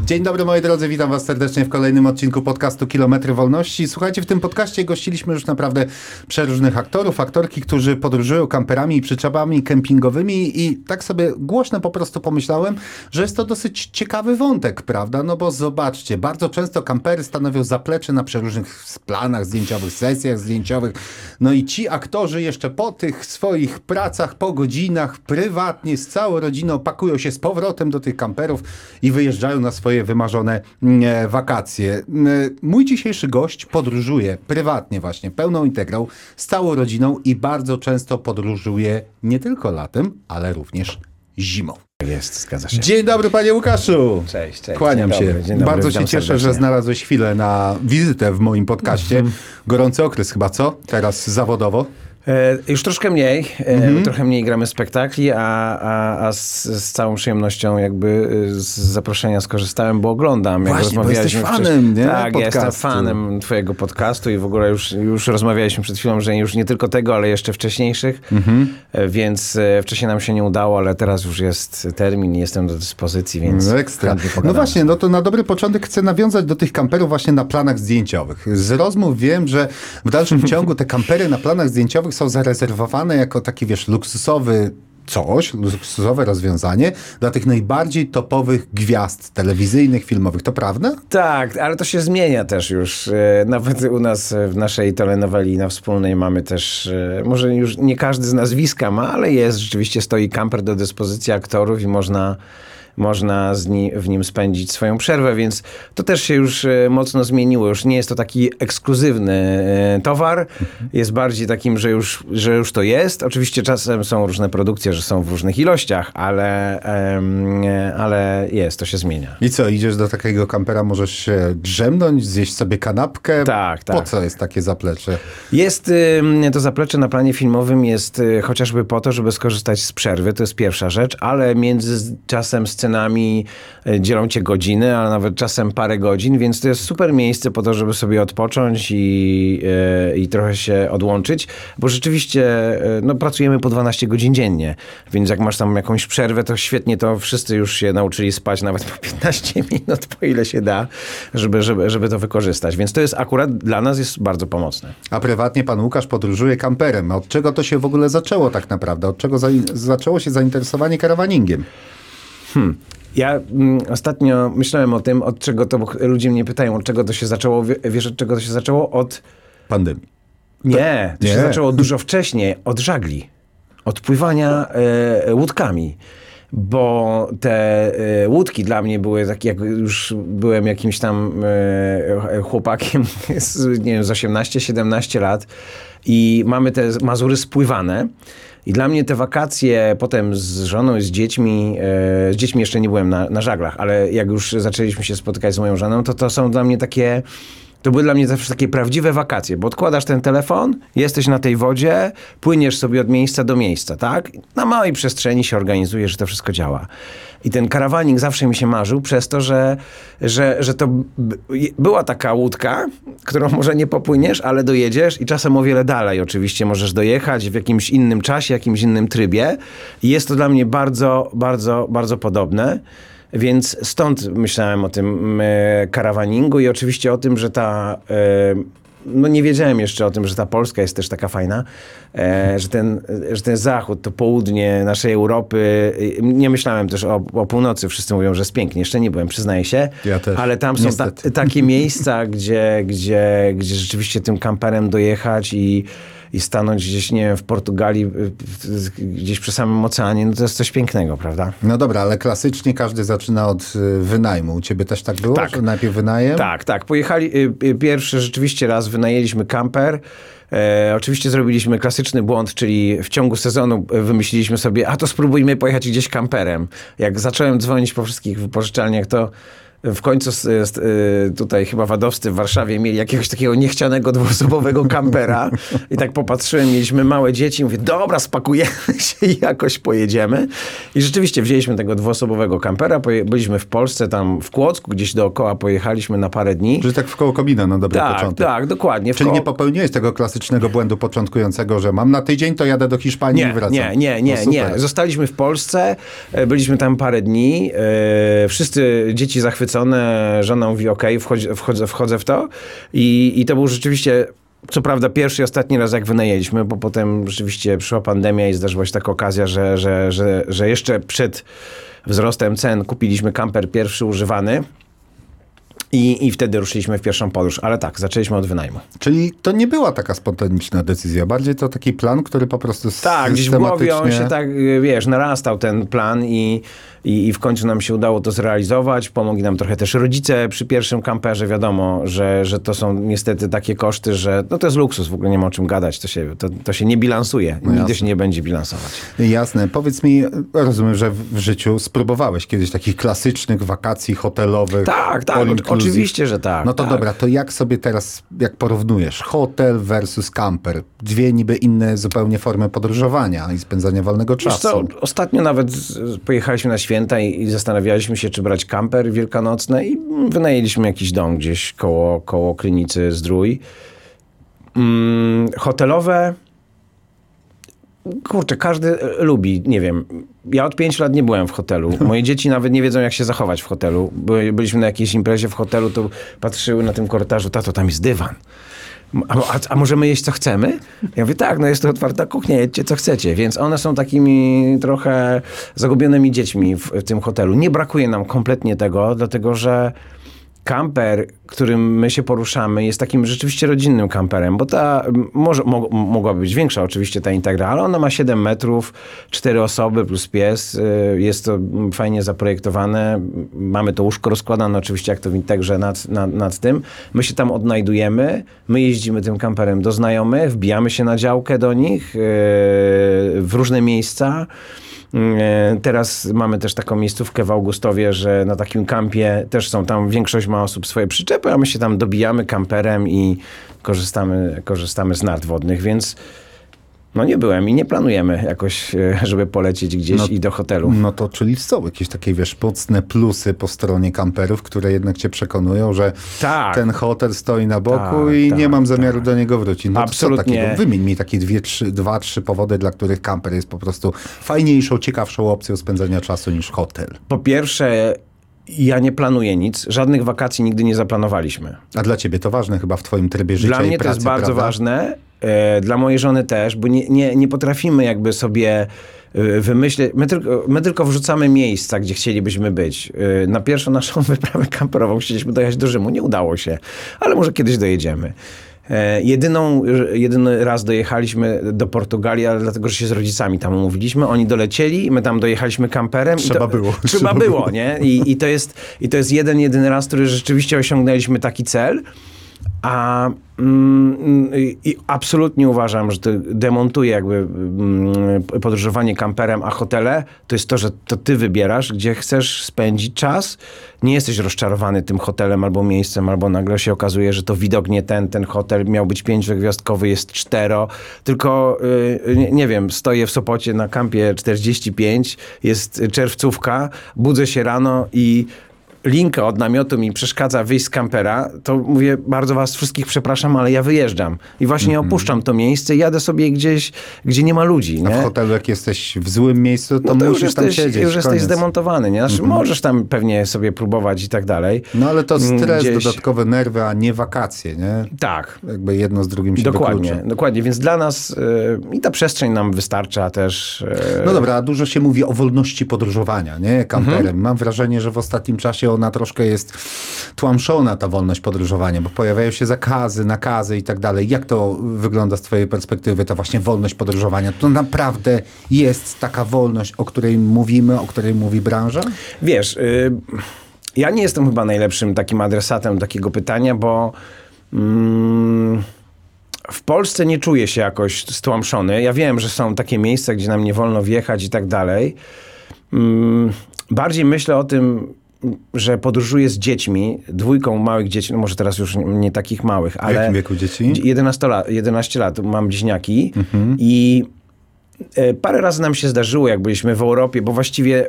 Dzień dobry moi drodzy, witam was serdecznie w kolejnym odcinku podcastu Kilometry Wolności. Słuchajcie, w tym podcaście gościliśmy już naprawdę przeróżnych aktorów, aktorki, którzy podróżują kamperami i przyczepami kempingowymi i tak sobie głośno po prostu pomyślałem, że jest to dosyć ciekawy wątek, prawda? No bo zobaczcie, bardzo często kampery stanowią zaplecze na przeróżnych planach zdjęciowych, sesjach zdjęciowych. No i ci aktorzy jeszcze po tych swoich pracach, po godzinach, prywatnie z całą rodziną pakują się z powrotem do tych kamperów i wyjeżdżają na swoje wymarzone wakacje. Mój dzisiejszy gość podróżuje prywatnie właśnie, pełną integrą, z całą rodziną i bardzo często podróżuje nie tylko latem, ale również zimą. Jest, zgadza się. Dzień dobry, panie Łukaszu. Cześć. Kłaniam Dzień się. dobry, dzień dobry, Bardzo się cieszę, serdecznie. że znalazłeś chwilę na wizytę w moim podcaście. Gorący okres chyba, co? Teraz zawodowo? Już troszkę mniej, trochę mniej gramy spektakli, a z całą przyjemnością jakby z zaproszenia skorzystałem, bo oglądam. Jak Właśnie, bo jesteś rozmawialiśmy fanem, nie? Tak, podcastu. ja jestem fanem twojego podcastu i w ogóle już rozmawialiśmy przed chwilą, że już nie tylko tego, ale jeszcze wcześniejszych, więc wcześniej nam się nie udało, ale teraz już jest termin i jestem do dyspozycji, więc Ekstra. chętnie No pogadamy. właśnie, no to na dobry początek chcę nawiązać do tych kamperów właśnie na planach zdjęciowych. Z rozmów wiem, że w dalszym ciągu te kampery na planach zdjęciowych są zarezerwowane jako taki, wiesz, luksusowe rozwiązanie dla tych najbardziej topowych gwiazd telewizyjnych, filmowych. To prawda? Tak, ale to się zmienia też już. Nawet u nas w naszej telenoweli na Wspólnej mamy też, może już nie każdy z nazwiska ma, ale jest, rzeczywiście stoi kamper do dyspozycji aktorów i można w nim spędzić swoją przerwę, więc to też się już mocno zmieniło. Już nie jest to taki ekskluzywny towar. Jest bardziej takim, że już to jest. Oczywiście czasem są różne produkcje, że są w różnych ilościach, ale jest, to się zmienia. I co, idziesz do takiego kampera, możesz się drzemnąć, zjeść sobie kanapkę? Tak. Po co jest takie zaplecze? Jest to zaplecze na planie filmowym jest chociażby po to, żeby skorzystać z przerwy, to jest pierwsza rzecz, ale między czasem scenami dzielą cię godziny, a nawet czasem parę godzin, więc to jest super miejsce po to, żeby sobie odpocząć i trochę się odłączyć, bo rzeczywiście pracujemy po 12 godzin dziennie, więc jak masz tam jakąś przerwę, to świetnie, to wszyscy już się nauczyli spać nawet po 15 minut, po ile się da, żeby to wykorzystać, więc to jest akurat dla nas jest bardzo pomocne. A prywatnie pan Łukasz podróżuje kamperem. Od czego to się w ogóle zaczęło tak naprawdę? Od czego zaczęło się zainteresowanie karawaningiem? Ja ostatnio myślałem o tym, od czego to, bo ludzie mnie pytają, od czego to się zaczęło. Wiesz, od czego to się zaczęło? Od Pandemii. Nie, to się zaczęło dużo wcześniej, od żagli, od pływania łódkami. Bo te łódki dla mnie były takie, jak już byłem jakimś tam chłopakiem z 18-17 lat i mamy te Mazury spływane. I dla mnie te wakacje potem z żoną i z dziećmi jeszcze nie byłem na żaglach, ale jak już zaczęliśmy się spotykać z moją żoną, to są dla mnie takie... To były dla mnie zawsze takie prawdziwe wakacje, bo odkładasz ten telefon, jesteś na tej wodzie, płyniesz sobie od miejsca do miejsca, tak? Na małej przestrzeni się organizuje, że to wszystko działa. I ten karawaning zawsze mi się marzył przez to, że to była taka łódka, którą może nie popłyniesz, ale dojedziesz i czasem o wiele dalej oczywiście możesz dojechać w jakimś innym czasie, jakimś innym trybie. I jest to dla mnie bardzo, bardzo, bardzo podobne. Więc stąd myślałem o tym karawaningu i oczywiście o tym, że nie wiedziałem jeszcze o tym, że ta Polska jest też taka fajna, że ten zachód, to południe naszej Europy, nie myślałem też o północy, wszyscy mówią, że jest pięknie, jeszcze nie byłem, przyznaję się, ja też, ale tam są takie miejsca, gdzie rzeczywiście tym kamperem dojechać i stanąć gdzieś, nie wiem, w Portugalii, gdzieś przy samym oceanie, no to jest coś pięknego, prawda? No dobra, ale klasycznie każdy zaczyna od wynajmu. U ciebie też tak było? Tak. Że najpierw wynajem? Tak. Pojechali, pierwszy rzeczywiście raz wynajęliśmy kamper. Oczywiście zrobiliśmy klasyczny błąd, czyli w ciągu sezonu wymyśliliśmy sobie, to spróbujmy pojechać gdzieś kamperem. Jak zacząłem dzwonić po wszystkich wypożyczalniach, to w końcu tutaj chyba Wadowscy w Warszawie mieli jakiegoś takiego niechcianego dwuosobowego kampera i tak popatrzyłem, mieliśmy małe dzieci, mówię, dobra, spakujemy się i jakoś pojedziemy. I rzeczywiście wzięliśmy tego dwuosobowego kampera, byliśmy w Polsce, tam w Kłodzku, gdzieś dookoła pojechaliśmy na parę dni. Czyli tak w koło Kobina na dobry początek. Tak, dokładnie. Czyli nie popełniłeś tego klasycznego błędu początkującego, że mam na tydzień, to jadę do Hiszpanii i wracam. Nie. Zostaliśmy w Polsce, byliśmy tam parę dni, wszyscy dzieci zachwyceni zachwycony, żona mówi okej, wchodzę w to i to był rzeczywiście, co prawda pierwszy i ostatni raz jak wynajęliśmy, bo potem rzeczywiście przyszła pandemia i zdarzyła się taka okazja, że jeszcze przed wzrostem cen kupiliśmy kamper pierwszy używany. I wtedy ruszyliśmy w pierwszą podróż. Ale tak, zaczęliśmy od wynajmu. Czyli to nie była taka spontaniczna decyzja, bardziej to taki plan, który po prostu tak, gdzieś w głowie on się tak, wiesz, narastał ten plan i w końcu nam się udało to zrealizować. Pomogli nam trochę też rodzice przy pierwszym kamperze. Wiadomo, że to są niestety takie koszty, że no to jest luksus, w ogóle nie ma o czym gadać. To się nie bilansuje. No nigdy się nie będzie bilansować. Jasne. Powiedz mi, rozumiem, że w życiu spróbowałeś kiedyś takich klasycznych wakacji hotelowych. Tak, oczywiście, że tak. No to tak. dobra, to jak sobie teraz, jak porównujesz hotel versus camper? Dwie niby inne zupełnie formy podróżowania i spędzania wolnego czasu. Co, ostatnio nawet pojechaliśmy na święta i zastanawialiśmy się, czy brać kamper wielkanocny i wynajęliśmy jakiś dom gdzieś koło Krynicy Zdrój. Hotelowe... Kurczę, każdy lubi, nie wiem. Ja od 5 lat nie byłem w hotelu. Moje dzieci nawet nie wiedzą, jak się zachować w hotelu. Byliśmy na jakiejś imprezie w hotelu, to patrzyły na tym korytarzu, tato, tam jest dywan. A możemy jeść, co chcemy? Ja mówię, tak, no jest to otwarta kuchnia, jedźcie, co chcecie. Więc one są takimi trochę zagubionymi dziećmi w tym hotelu. Nie brakuje nam kompletnie tego, dlatego że kamper, którym my się poruszamy, jest takim rzeczywiście rodzinnym kamperem, bo ta mogłaby być większa oczywiście ta Integra, ale ona ma 7 metrów, 4 osoby plus pies. Jest to fajnie zaprojektowane. Mamy to łóżko rozkładane oczywiście jak to w Integrze nad tym. My się tam odnajdujemy. My jeździmy tym kamperem do znajomych, wbijamy się na działkę do nich w różne miejsca. Teraz mamy też taką miejscówkę w Augustowie, że na takim kampie też są tam, większość ma osób swoje przyczepy, a my się tam dobijamy kamperem i korzystamy z nart wodnych, więc no nie byłem i nie planujemy jakoś, żeby polecieć gdzieś i do hotelu. No to czyli są jakieś takie, wiesz, mocne plusy po stronie kamperów, które jednak cię przekonują, że ten hotel stoi na boku i nie mam zamiaru do niego wrócić. No absolutnie. To co takiego? Wymień mi takie 2-3 powody, dla których kamper jest po prostu fajniejszą, ciekawszą opcją spędzania czasu niż hotel. Po pierwsze, ja nie planuję nic. Żadnych wakacji nigdy nie zaplanowaliśmy. A dla ciebie to ważne chyba w twoim trybie życia i pracy, Dla mnie to jest bardzo prawda? ważne. Dla mojej żony też, bo nie potrafimy jakby sobie wymyśleć. My tylko wrzucamy miejsca, gdzie chcielibyśmy być. Na pierwszą naszą wyprawę kamperową chcieliśmy dojechać do Rzymu. Nie udało się, ale może kiedyś dojedziemy. Jedyny raz dojechaliśmy do Portugalii, ale dlatego, że się z rodzicami tam umówiliśmy. Oni dolecieli i my tam dojechaliśmy kamperem. Trzeba było, nie? I to jest jedyny raz, który rzeczywiście osiągnęliśmy taki cel. I absolutnie uważam, że to demontuje jakby podróżowanie kamperem, a hotele to jest to, że to ty wybierasz, gdzie chcesz spędzić czas. Nie jesteś rozczarowany tym hotelem albo miejscem, albo nagle się okazuje, że to widok nie ten hotel miał być 5-gwiazdkowy, jest 4. Tylko, nie wiem, stoję w Sopocie na kampie 45, jest czerwcówka, budzę się rano i linka od namiotu mi przeszkadza wyjść z kampera, to mówię, bardzo was wszystkich przepraszam, ale ja wyjeżdżam. I właśnie opuszczam to miejsce i jadę sobie gdzieś, gdzie nie ma ludzi. Nie? A w hotelu, jak jesteś w złym miejscu, to musisz tam siedzieć. Już jesteś zdemontowany. Nie? Znaczy, możesz tam pewnie sobie próbować i tak dalej. No ale to stres, dodatkowe nerwy, a nie wakacje, nie? Tak. Jakby jedno z drugim się wyklucza. Dokładnie, więc dla nas i ta przestrzeń nam wystarcza też. No dobra, a dużo się mówi o wolności podróżowania, nie? Kamperem. Mam wrażenie, że w ostatnim czasie ona troszkę jest tłamszona, ta wolność podróżowania, bo pojawiają się zakazy, nakazy i tak dalej. Jak to wygląda z twojej perspektywy, ta właśnie wolność podróżowania? To naprawdę jest taka wolność, o której mówimy, o której mówi branża? Wiesz, ja nie jestem chyba najlepszym takim adresatem takiego pytania, bo w Polsce nie czuję się jakoś stłamszony. Ja wiem, że są takie miejsca, gdzie nam nie wolno wjechać i tak dalej. Bardziej myślę o tym, że podróżuję z dziećmi, 2 małych dzieci, no może teraz już nie takich małych, ale... W jakim wieku dzieci? 11 lat mam bliźniaki i parę razy nam się zdarzyło, jak byliśmy w Europie, bo właściwie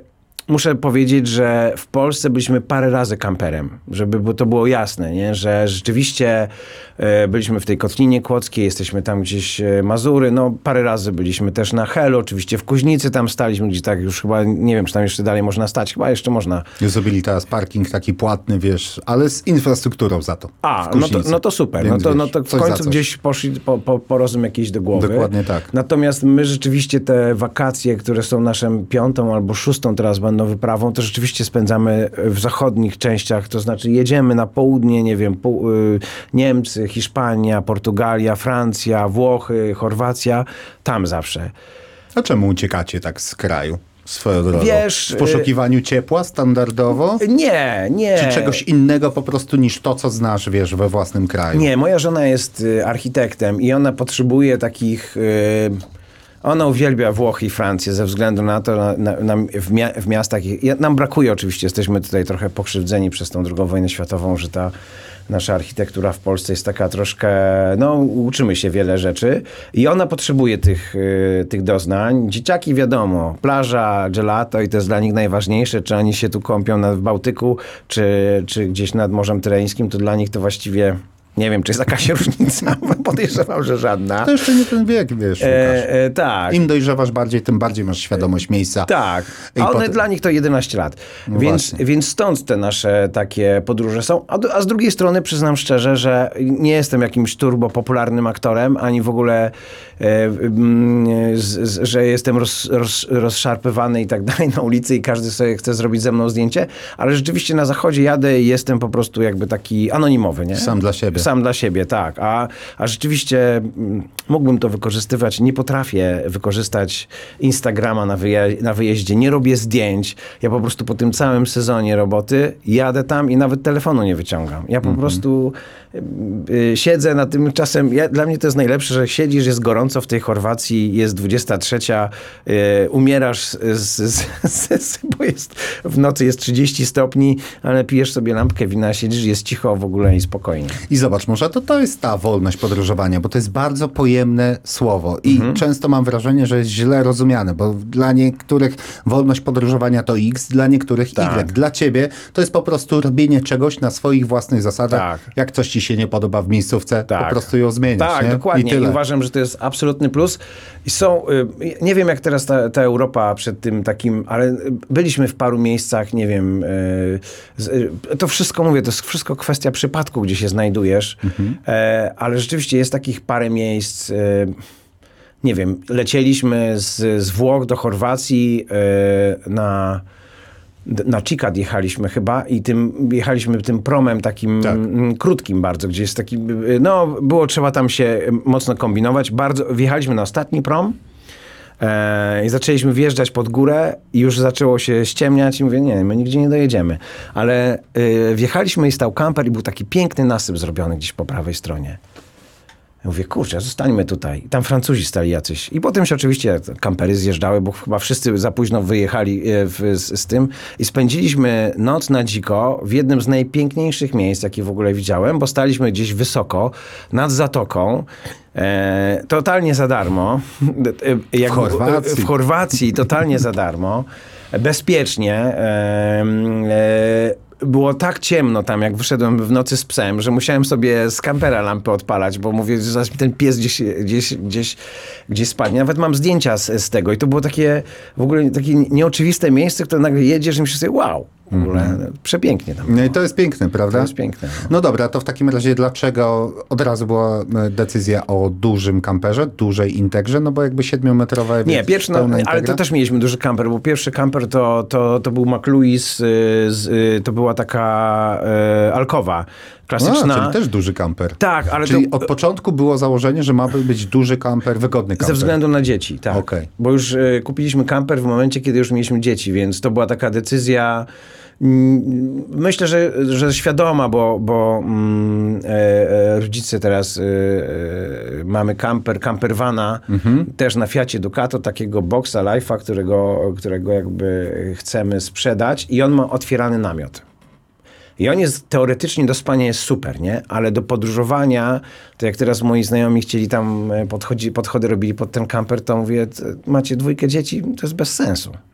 muszę powiedzieć, że w Polsce byliśmy parę razy kamperem, żeby to było jasne, nie? Że rzeczywiście byliśmy w tej Kotlinie Kłodzkiej, jesteśmy tam gdzieś Mazury, no parę razy byliśmy też na Helu, oczywiście w Kuźnicy tam staliśmy, gdzie tak już chyba, nie wiem, czy tam jeszcze dalej można stać, chyba jeszcze można. Zrobili teraz parking taki płatny, wiesz, ale z infrastrukturą za to. No to super, no to w końcu gdzieś poszli po rozum jakiejś do głowy. Dokładnie tak. Natomiast my rzeczywiście te wakacje, które są naszą 5. albo 6. teraz będą wyprawą, to rzeczywiście spędzamy w zachodnich częściach, to znaczy jedziemy na południe, nie wiem, Niemcy, Hiszpania, Portugalia, Francja, Włochy, Chorwacja, tam zawsze. A czemu uciekacie tak z kraju? Swoją drogą. Wiesz, w poszukiwaniu ciepła standardowo? Nie. Czy czegoś innego po prostu niż to, co znasz, wiesz, we własnym kraju? Nie, moja żona jest architektem i ona potrzebuje takich... Ona uwielbia Włochy i Francję ze względu na to, w miastach... Nam brakuje oczywiście, jesteśmy tutaj trochę pokrzywdzeni przez tą II wojnę światową, że ta nasza architektura w Polsce jest taka troszkę... No, uczymy się wiele rzeczy i ona potrzebuje tych doznań. Dzieciaki wiadomo, plaża, gelato i to jest dla nich najważniejsze, czy oni się tu kąpią w Bałtyku, czy gdzieś nad Morzem Tyreńskim, to dla nich to właściwie... Nie wiem, czy jest jakaś różnica, podejrzewam, że żadna. To jeszcze nie ten wiek, wiesz, Łukasz. Tak. Im dojrzewasz bardziej, tym bardziej masz świadomość miejsca. Tak, a one dla nich to 11 lat. No więc stąd te nasze takie podróże są. A z drugiej strony przyznam szczerze, że nie jestem jakimś turbo popularnym aktorem, ani w ogóle, że jestem rozszarpywany i tak dalej na ulicy i każdy sobie chce zrobić ze mną zdjęcie, ale rzeczywiście na zachodzie jadę i jestem po prostu jakby taki anonimowy, nie? Sam dla siebie. Sam dla siebie, tak. A rzeczywiście mógłbym to wykorzystywać. Nie potrafię wykorzystać Instagrama na wyjeździe. Nie robię zdjęć. Ja po prostu po tym całym sezonie roboty jadę tam i nawet telefonu nie wyciągam. Ja po prostu siedzę na tym czasem. Dla mnie to jest najlepsze, że siedzisz, jest gorąco w tej Chorwacji, jest 23, umierasz, bo w nocy jest 30 stopni, ale pijesz sobie lampkę wina, siedzisz, jest cicho w ogóle i spokojnie. I zobacz, może to jest ta wolność podróżowania, bo to jest bardzo pojemne słowo i często mam wrażenie, że jest źle rozumiane, bo dla niektórych wolność podróżowania to X, dla niektórych Y. Dla ciebie to jest po prostu robienie czegoś na swoich własnych zasadach. Tak. Jak coś ci się nie podoba w miejscówce, po prostu ją zmienić. Tak, nie? dokładnie. I uważam, że to jest absolutny plus. I nie wiem jak teraz ta Europa przed tym takim, ale byliśmy w paru miejscach, nie wiem, to wszystko mówię, to jest wszystko kwestia przypadku, gdzie się znajdujesz, ale rzeczywiście jest takich parę miejsc, nie wiem, lecieliśmy z Włoch do Chorwacji na Cikad jechaliśmy chyba i jechaliśmy tym promem takim krótkim bardzo, gdzie jest taki, no było trzeba tam się mocno kombinować, wjechaliśmy na ostatni prom i zaczęliśmy wjeżdżać pod górę i już zaczęło się ściemniać i mówię, nie, my nigdzie nie dojedziemy. Ale wjechaliśmy i stał kamper i był taki piękny nasyp zrobiony gdzieś po prawej stronie. Ja mówię, kurczę, zostańmy tutaj. I tam Francuzi stali jacyś. I potem się oczywiście kampery zjeżdżały, bo chyba wszyscy za późno wyjechali z tym. I spędziliśmy noc na dziko w jednym z najpiękniejszych miejsc, jakie w ogóle widziałem, bo staliśmy gdzieś wysoko, nad zatoką. Totalnie za darmo. W Chorwacji totalnie za darmo. Bezpiecznie. Było tak ciemno tam, jak wyszedłem w nocy z psem, że musiałem sobie z kampera lampę odpalać, bo mówię, że zaraz mi ten pies gdzieś spadnie. Nawet mam zdjęcia z tego i to było takie w ogóle takie nieoczywiste miejsce, które nagle jedziesz i myślisz sobie, wow, w ogóle przepięknie tam było. No i to jest piękne, prawda? To jest piękne. No dobra, to w takim razie dlaczego od razu była decyzja o dużym kamperze, dużej integrze? No bo jakby 7-metrowe... Nie, pierwszy, ale to też mieliśmy duży kamper, bo pierwszy kamper to był McLuis, to była taka alkowa klasyczna. Czyli też duży kamper. Tak, ale czyli od początku było założenie, że ma być duży kamper, wygodny kamper. Ze względu na dzieci, tak. Okay. Bo już kupiliśmy kamper w momencie, kiedy już mieliśmy dzieci, więc to była taka decyzja, myślę, że świadoma, bo rodzice teraz mamy campervana, też na Fiacie Ducato, takiego boxa Life'a, którego jakby chcemy sprzedać i on ma otwierany namiot. I on jest teoretycznie do spania jest super, nie? Ale do podróżowania, to jak teraz moi znajomi chcieli tam podchody robili pod ten kamper, to mówię, macie 2 dzieci, to jest bez sensu.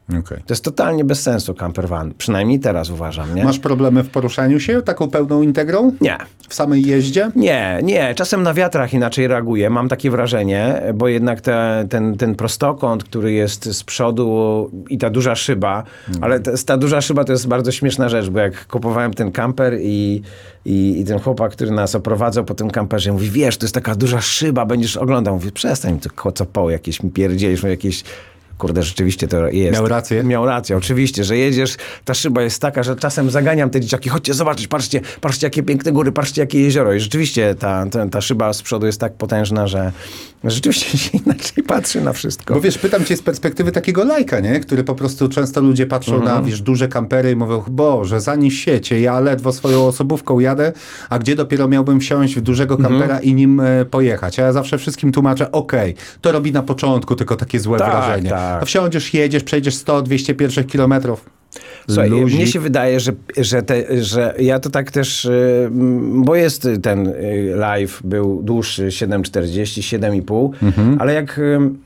Okay. To jest totalnie bez sensu camper van. Przynajmniej teraz uważam, nie? Masz problemy w poruszaniu się taką pełną integrą? Nie. W samej jeździe? Nie. Czasem na wiatrach inaczej reaguję. Mam takie wrażenie, bo jednak ten prostokąt, który jest z przodu i ta duża szyba, ale ta duża szyba to jest bardzo śmieszna rzecz, bo jak kupowałem ten kamper i ten chłopak, który nas oprowadzał po tym kamperze, mówi, wiesz, to jest taka duża szyba, będziesz oglądał. Mówię, przestań, to co po, jakieś mi pierdzielisz, jakieś... Kurde, rzeczywiście to jest. Miał rację, oczywiście, że jedziesz, ta szyba jest taka, że czasem zaganiam te dzieciaki, chodźcie zobaczyć, patrzcie jakie piękne góry, patrzcie jakie jezioro. I rzeczywiście ta szyba z przodu jest tak potężna, że rzeczywiście się inaczej patrzy na wszystko. Bo wiesz, pytam cię z perspektywy takiego lajka, nie? Który po prostu często ludzie patrzą na, wiesz, duże kampery i mówią, Boże, zanieś siecie, ja ledwo swoją osobówką jadę, a gdzie dopiero miałbym wsiąść w dużego kampera i nim pojechać. A ja zawsze wszystkim tłumaczę, okej, to robi na początku tylko takie złe wrażenie. Tak. A wsiądziesz, jedziesz, przejdziesz 100-200 pierwszych kilometrów. Słuchaj, mnie się wydaje, że ja to tak też, bo jest ten live, był dłuższy, 7,40, 7,5, ale jak,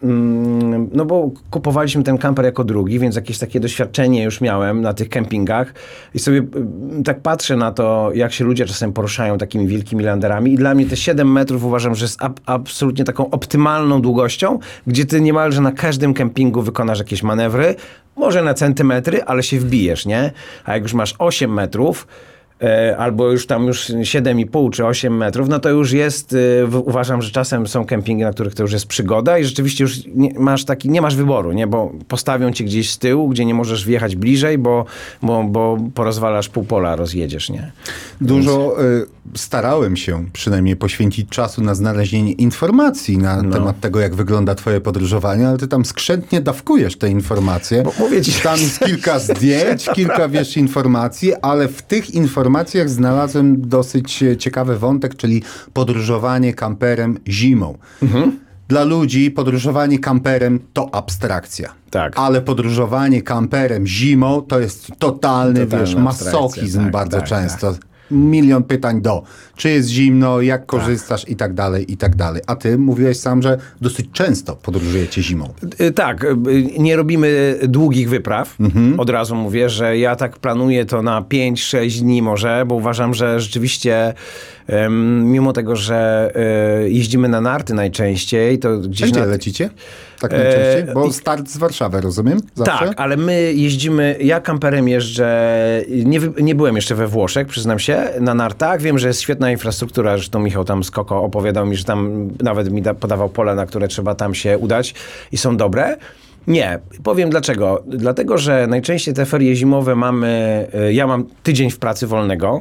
no bo kupowaliśmy ten kamper jako drugi, więc jakieś takie doświadczenie już miałem na tych kempingach i sobie tak patrzę na to, jak się ludzie czasem poruszają takimi wielkimi landerami i dla mnie te 7 metrów uważam, że jest absolutnie taką optymalną długością, gdzie ty niemalże na każdym kempingu wykonasz jakieś manewry, może na centymetry, ale się wbijesz, nie? A jak już masz 8 metrów, albo już 7,5 czy 8 metrów, no to już jest, uważam, że czasem są kempingi, na których to już jest przygoda i rzeczywiście już nie masz wyboru, nie? Bo postawią cię gdzieś z tyłu, gdzie nie możesz wjechać bliżej, bo porozwalasz pół pola, rozjedziesz, nie? Dużo starałem się przynajmniej poświęcić czasu na znalezienie informacji na temat tego, jak wygląda twoje podróżowanie, ale ty tam skrzętnie dawkujesz te informacje. Bo mówię ci, tam jest kilka zdjęć, kilka, wiesz, informacji, ale w tych informacjach znalazłem dosyć ciekawy wątek, czyli podróżowanie kamperem zimą. Dla ludzi podróżowanie kamperem to abstrakcja. Tak. Ale podróżowanie kamperem zimą to jest totalny wiesz, masochizm bardzo często. Tak. Milion pytań czy jest zimno, jak korzystasz i tak dalej, i tak dalej. A ty mówiłeś sam, że dosyć często podróżujecie zimą. Tak, nie robimy długich wypraw. Od razu mówię, że ja tak planuję to na 5-6 dni może, bo uważam, że rzeczywiście mimo tego, że jeździmy na narty najczęściej, to gdzieś... Gdzie lecicie? Tak najczęściej? Bo start z Warszawy, rozumiem? Zawsze? Tak, ale my jeździmy, ja kamperem jeżdżę, nie byłem jeszcze we Włoszech, przyznam się, na nartach. Wiem, że jest świetna infrastruktura, zresztą Michał tam z Koko opowiadał mi, że tam nawet mi podawał pola, na które trzeba tam się udać i są dobre. Nie, powiem dlaczego. Dlatego, że najczęściej te ferie zimowe ja mam tydzień w pracy wolnego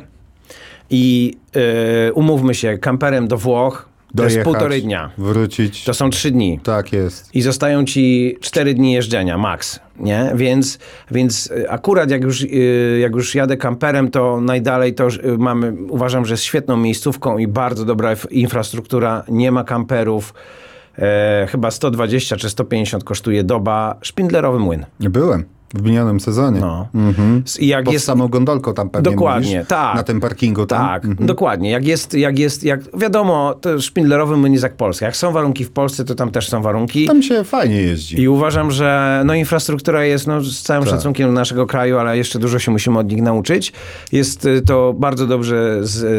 i umówmy się, kamperem do Włoch to jest 1,5 dnia. Wrócić. To są 3 dni. Tak jest. I zostają ci 4 dni jeżdżenia, max, nie? Więc akurat jak już jadę kamperem, to najdalej to uważam, że jest świetną miejscówką i bardzo dobra infrastruktura, nie ma kamperów. Chyba 120 czy 150 kosztuje doba, szpindlerowy młyn. Byłem. W minionym sezonie. No. I jak jest samą gondolką tam pewnie dokładnie, mówisz, tak. Na tym parkingu tam. Tak, dokładnie. Jak wiadomo, to szpindlerowy młyn jest jak Polska. Jak są warunki w Polsce, to tam też są warunki. Tam się fajnie jeździ. I uważam, że infrastruktura jest z całym szacunkiem do naszego kraju, ale jeszcze dużo się musimy od nich nauczyć. Jest to bardzo dobrze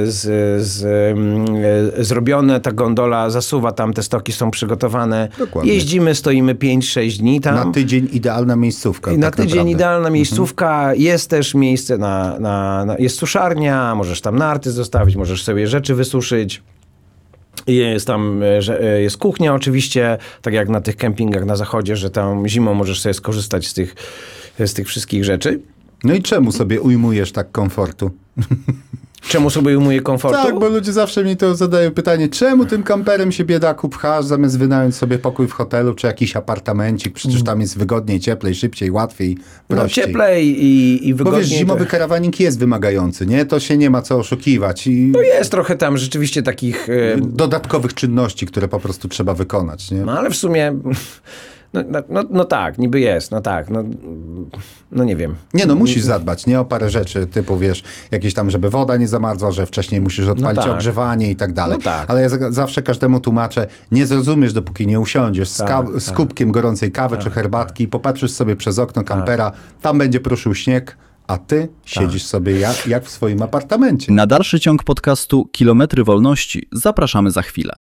zrobione. Ta gondola zasuwa tam, te stoki są przygotowane. Dokładnie. Jeździmy, stoimy 5-6 dni tam. Na tydzień idealna miejscówka. Na tydzień idealna miejscówka. Jest też miejsce jest suszarnia, możesz tam narty zostawić, możesz sobie rzeczy wysuszyć. Jest tam, jest kuchnia oczywiście, tak jak na tych kempingach na zachodzie, że tam zimą możesz sobie skorzystać z tych wszystkich rzeczy. No i czemu sobie ujmujesz tak komfortu? Czemu sobie ujmuję komfortu? Tak, bo ludzie zawsze mi to zadają pytanie, czemu tym kamperem się biedaku pchasz, zamiast wynająć sobie pokój w hotelu, czy jakiś apartamencik, przecież tam jest wygodniej, cieplej, szybciej, łatwiej, prościej. No cieplej i wygodniej. Bo wiesz, zimowy karawanik jest wymagający, nie? To się nie ma co oszukiwać. No jest trochę tam rzeczywiście takich... dodatkowych czynności, które po prostu trzeba wykonać, nie? No ale w sumie... No tak, niby jest, no nie wiem. Nie, no musisz zadbać, nie o parę rzeczy, typu wiesz, jakieś tam, żeby woda nie zamarzła, że wcześniej musisz odpalić tak. ogrzewanie i tak dalej. No tak. Ale ja zawsze każdemu tłumaczę, nie zrozumiesz, dopóki nie usiądziesz z kubkiem gorącej kawy czy herbatki, popatrzysz sobie przez okno kampera, tam będzie pruszył śnieg, a ty siedzisz sobie jak w swoim apartamencie. Na dalszy ciąg podcastu Kilometry Wolności zapraszamy za chwilę.